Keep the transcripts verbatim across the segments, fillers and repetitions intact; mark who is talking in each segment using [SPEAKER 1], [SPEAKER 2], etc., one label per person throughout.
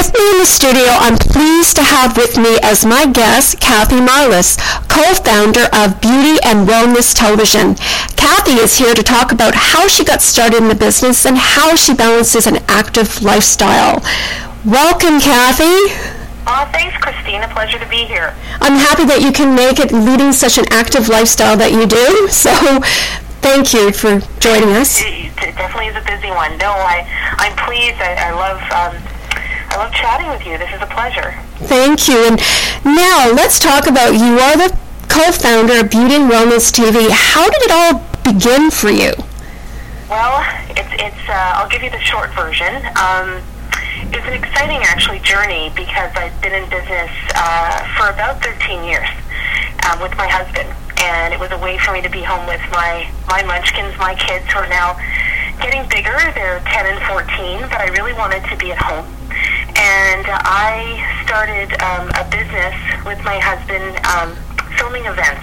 [SPEAKER 1] With me in the studio, I'm pleased to have with me as my guest, Kathy Marlis, co-founder of Beauty and Wellness Television. Kathy is here to talk about how she got started in the business and how she balances an active lifestyle. Welcome, Kathy.
[SPEAKER 2] Oh, thanks, Christine. A pleasure to be here.
[SPEAKER 1] I'm happy that you can make it leading such an active lifestyle that you do. So thank you for joining us.
[SPEAKER 2] It, it definitely is a busy one. No, I, I'm pleased. I, I love um, I love chatting with you. This is a pleasure.
[SPEAKER 1] Thank you. And now let's talk about, you are the co-founder of Beauty and Wellness T V. How did it all begin for you?
[SPEAKER 2] Well, it's, it's uh, I'll give you the short version. Um, it was an exciting, actually, journey because I've been in business uh, for about thirteen years um, with my husband. And it was a way for me to be home with my, my munchkins, my kids, who are now getting bigger. They're ten and fourteen, but I really wanted to be at home. And uh, I started um, a business with my husband, um, filming events.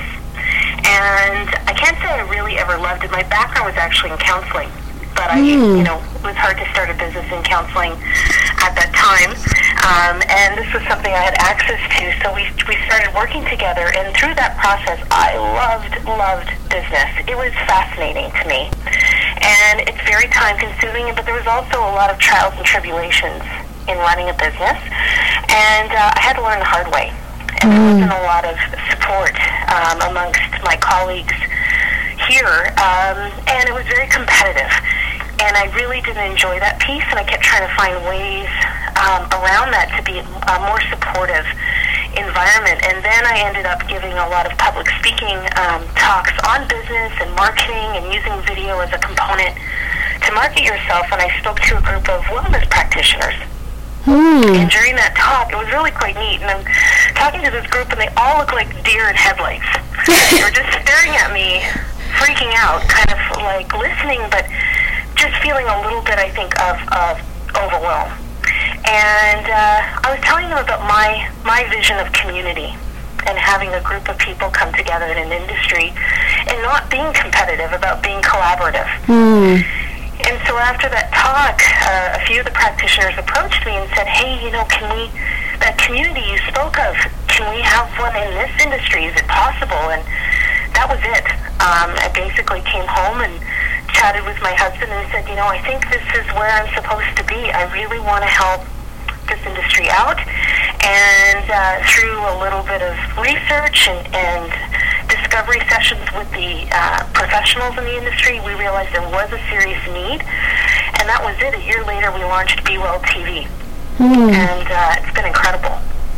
[SPEAKER 2] And I can't say I really ever loved it. My background was actually in counseling. But I,
[SPEAKER 1] Mm.
[SPEAKER 2] you know, it was hard to start a business in counseling at that time. Um, and this was something I had access to. So we we started working together. And through that process, I loved, loved business. It was fascinating to me. And it's very time-consuming, but there was also a lot of trials and tribulations in running a business. And uh, I had to learn the hard way. And there wasn't a lot of support um, amongst my colleagues here. Um, and it was very competitive. And I really didn't enjoy that piece, and I kept trying to find ways um, around that to be a more supportive environment. And then I ended up giving a lot of public speaking um, talks on business and marketing and using video as a component to market yourself. And I spoke to a group of wellness practitioners.
[SPEAKER 1] Mm.
[SPEAKER 2] And during that talk, it was really quite neat. And I'm talking to this group, and they all look like deer in headlights. They were just staring at me, freaking out, kind of like listening, but just feeling a little bit, I think, of, of overwhelm. And uh, I was telling them about my, my vision of community and having a group of people come together in an industry and not being competitive, about being collaborative.
[SPEAKER 1] Mm.
[SPEAKER 2] And so after that talk, uh, a few of the practitioners approached me and said, hey, you know, can we, that community you spoke of, can we have one in this industry? Is it possible? And that was it. Um, I basically came home and chatted with my husband and said, you know, I think this is where I'm supposed to be. I really want to help this industry out. And uh, through a little bit of research and, and discovery sessions with the uh, professionals in the industry, we realized there was a serious need. And that was it. A year later, we launched Be Well T V.
[SPEAKER 1] Mm.
[SPEAKER 2] And uh, it's been incredible.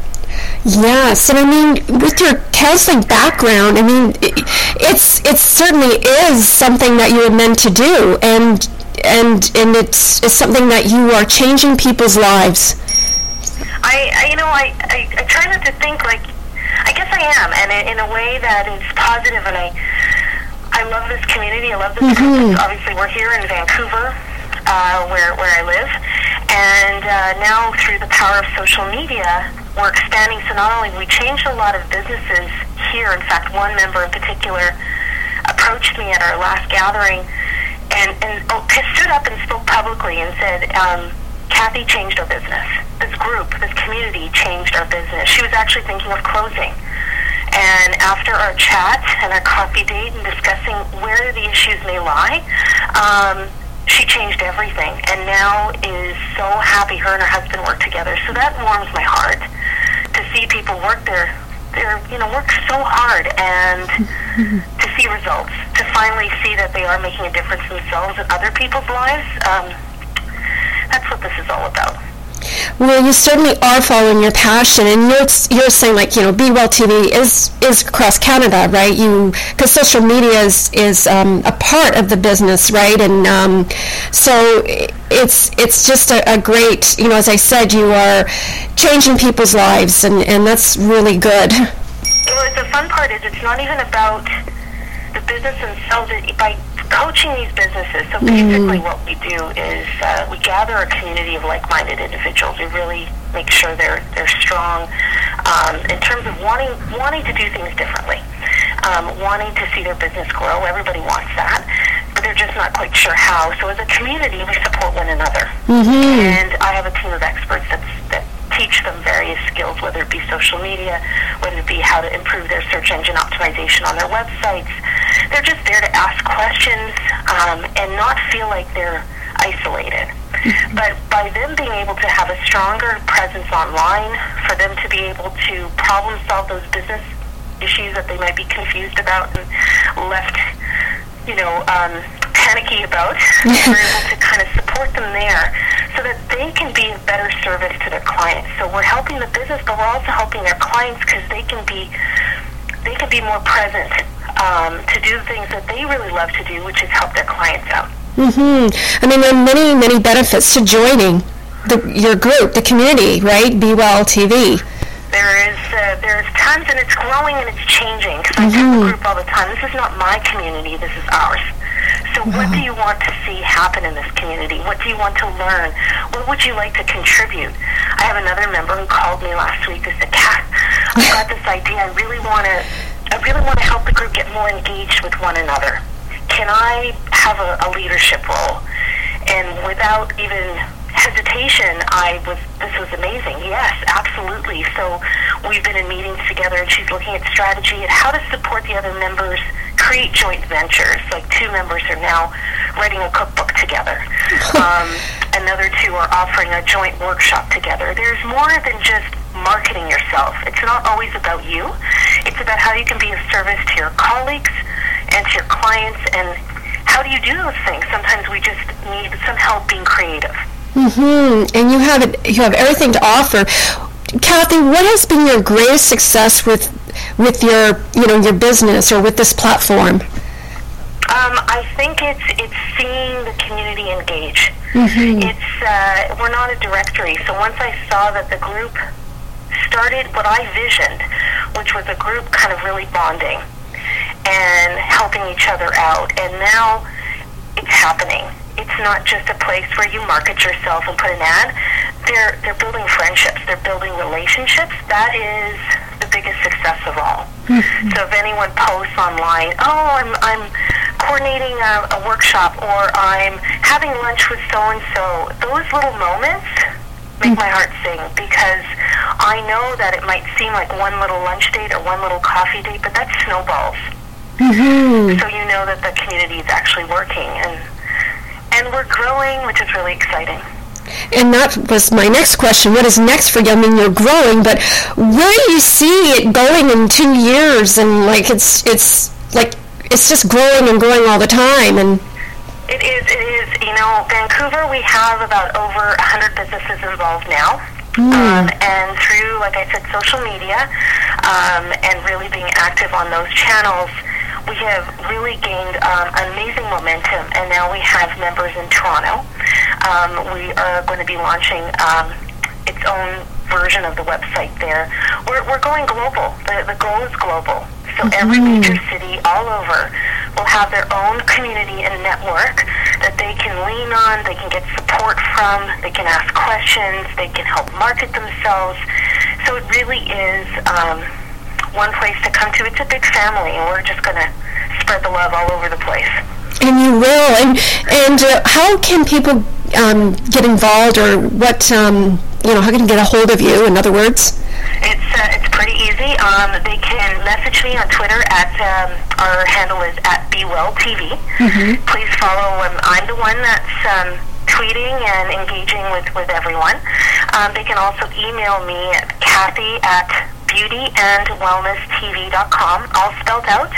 [SPEAKER 1] Yes, and I mean, with your counseling background, I mean, it, it's it certainly is something that you were meant to do, and and and it's, it's something that you are changing people's lives.
[SPEAKER 2] I, I you know, I, I, I try not to think like, I guess I am, and in a way that is positive, and I I love this community, I love this
[SPEAKER 1] Mm-hmm.
[SPEAKER 2] group. Obviously, we're here in Vancouver, uh, where where I live, and uh, now through the power of social media, we're expanding. So not only have we changed a lot of businesses here, in fact, one member in particular approached me at our last gathering and, and oh, stood up and spoke publicly and said, um, Kathy changed our business. This group, this community changed our business. She was actually thinking of closing. And after our chat and our coffee date and discussing where the issues may lie, um, she changed everything, and now is so happy her and her husband work together. So that warms my heart to see people work their, their you know, work so hard and to see results, to finally see that they are making a difference themselves and other people's lives. Um, that's what this is all about.
[SPEAKER 1] Well, you certainly are following your passion, and you're you're saying, like, you know, Be Well T V is is across Canada, right? You, because social media is is um, a part of the business, right? And um, so it's it's just a, a great, you know, as I said, you are changing people's lives, and, and that's really good.
[SPEAKER 2] Well, the fun part is it's not even about the business themselves. It, by coaching these businesses, so basically mm. what we do is uh, we gather a community of like-minded individuals. We really make sure they're they're strong um, in terms of wanting wanting to do things differently, um, wanting to see their business grow. Everybody wants that, but they're just not quite sure how. So as a community, we support one another, mm-hmm. and I have a team of experts that's, that them various skills, whether it be social media, whether it be how to improve their search engine optimization on their websites. They're just there to ask questions um, and not feel like they're isolated. Mm-hmm. But by them being able to have a stronger presence online, for them to be able to problem solve those business issues that they might be confused about and left, you know, um, panicky about, we're able to kind of support them there so that they can be a better service to their clients. So we're helping the business, but we're also helping their clients because they can be they can be more present um, to do things that they really love to do, which is help their clients out.
[SPEAKER 1] Mm-hmm. I mean, there are many, many benefits to joining the, your group, the community, right? Be Well T V.
[SPEAKER 2] There is uh, there's tons, and it's growing and it's changing. Because mm-hmm. I tell the group all the time, this is not my community, this is ours. So wow. What do you want to see happen in this community? What do you want to learn? What would you like to contribute? I have another member who called me last week who said, Kat, I've got this idea. I really want to I really want to help the group get more engaged with one another. Can I have a, a leadership role? And without even hesitation, I was, this was amazing. Yes, absolutely. So we've been in meetings together, and she's looking at strategy and how to support the other members create joint ventures. Like two members are now writing a cookbook together. Um, another two are offering a joint workshop together. There's more than just marketing yourself. It's not always about you. It's about how you can be of service to your colleagues and to your clients, and how do you do those things? Sometimes we just need some help being creative.
[SPEAKER 1] Mm-hmm. And you have it, you have everything to offer. Kathy, what has been your greatest success with with your you know your business or with this platform?
[SPEAKER 2] Um, I think it's it's seeing the community engage.
[SPEAKER 1] Mm-hmm.
[SPEAKER 2] It's uh, we're not a directory, so once I saw that the group started what I visioned, which was a group kind of really bonding and helping each other out, and now it's happening. It's not just a place where you market yourself and put an ad. They're they're building friendships. They're building relationships. That is the biggest success of all. Mm-hmm. So if anyone posts online, oh, I'm I'm coordinating a, a workshop, or I'm having lunch with so and so, those little moments make my heart sing, because I know that it might seem like one little lunch date or one little coffee date, but that snowballs.
[SPEAKER 1] Mm-hmm.
[SPEAKER 2] So you know that the community is actually working, and and we're growing, which is really exciting.
[SPEAKER 1] And that was my next question. What is next for you? I mean, you're growing, but where do you see it going in two years? And like it's it's like it's just growing and growing all the time. And
[SPEAKER 2] it is, it is. You know, Vancouver, we have about over one hundred businesses involved now. Mm. Um, and through, like I said, social media um, and really being active on those channels, we have really gained um, amazing momentum, and now we have members in Toronto. Um, we are going to be launching um, its own version of the website there. We're, we're going global. The, the goal is global. So mm-hmm. every major city all over will have their own community and network that they can lean on, they can get support from, they can ask questions, they can help market themselves. So it really is um, one place to come to. It's a big family, and we're just going to spread the love all over the place.
[SPEAKER 1] And you will. And and uh, how can people um, get involved, or what, um, you know, how can they get a hold of you, in other words?
[SPEAKER 2] It's uh, it's pretty easy. Um, they can message me on Twitter at, um, our handle is at Be Well T V. Mm-hmm. Please follow. Um, I'm the one that's um, tweeting and engaging with, with everyone. Um, they can also email me at Kathy at beauty and wellness t v dot com, all spelled out.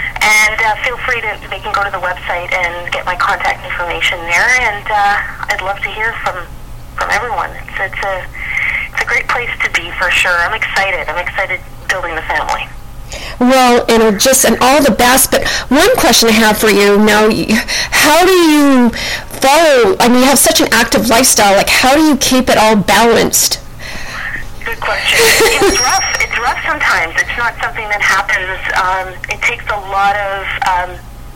[SPEAKER 2] And uh, feel free to, they can go to the website and get my contact information there. And uh, I'd love to hear from, from everyone. It's, it's a it's a great place to be, for sure. I'm excited. I'm excited building the family.
[SPEAKER 1] Well, and just and all the best. But one question I have for you now: how do you follow? I mean, you have such an active lifestyle. Like, how do you keep it all balanced?
[SPEAKER 2] Good question. It's rough. It's rough sometimes. It's not something that happens. Um, it takes a lot of um,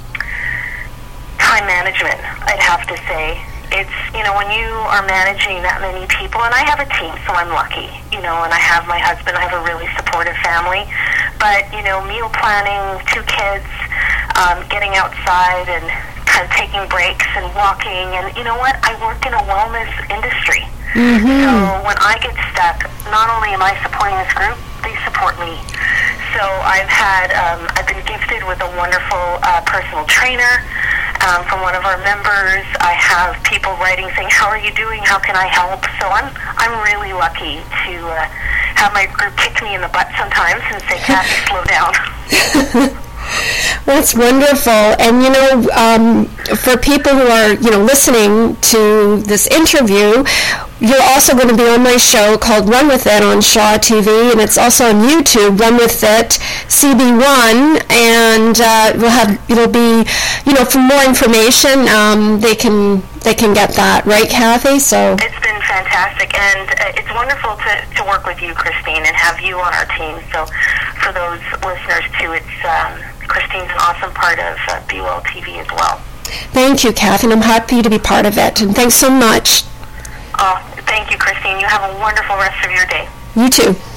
[SPEAKER 2] time management, I'd have to say. It's, you know, when you are managing that many people, and I have a team, so I'm lucky, you know, and I have my husband, I have a really supportive family, but, you know, meal planning, two kids, um, getting outside and kind of taking breaks and walking, and you know what, I work in a wellness industry. Mm-hmm. So when I get stuck, not only am I supporting this group, they support me. So I've had, um, I've been gifted with a wonderful uh, personal trainer um, from one of our members. I have people writing saying, "How are you doing? How can I help?" So I'm, I'm really lucky to uh, have my group kick me in the butt sometimes and say, "Kathy, slow down."
[SPEAKER 1] That's wonderful. And, you know, um, for people who are, you know, listening to this interview, you're also going to be on my show called Run With It on Shaw T V, and it's also on YouTube, Run With It, C B one, and uh, we'll have, it'll be, you know, for more information, um, they can they can get that, right, Kathy? So
[SPEAKER 2] it's been fantastic, and uh, it's wonderful to, to work with you, Christine, and have you on our team. So for those listeners, too, it's um, Christine's an awesome part of uh, Be Well T V as well.
[SPEAKER 1] Thank you, Kathy, and I'm happy to be part of it, and thanks so much.
[SPEAKER 2] Oh, thank you, Christine. You have a wonderful rest of your day.
[SPEAKER 1] You too.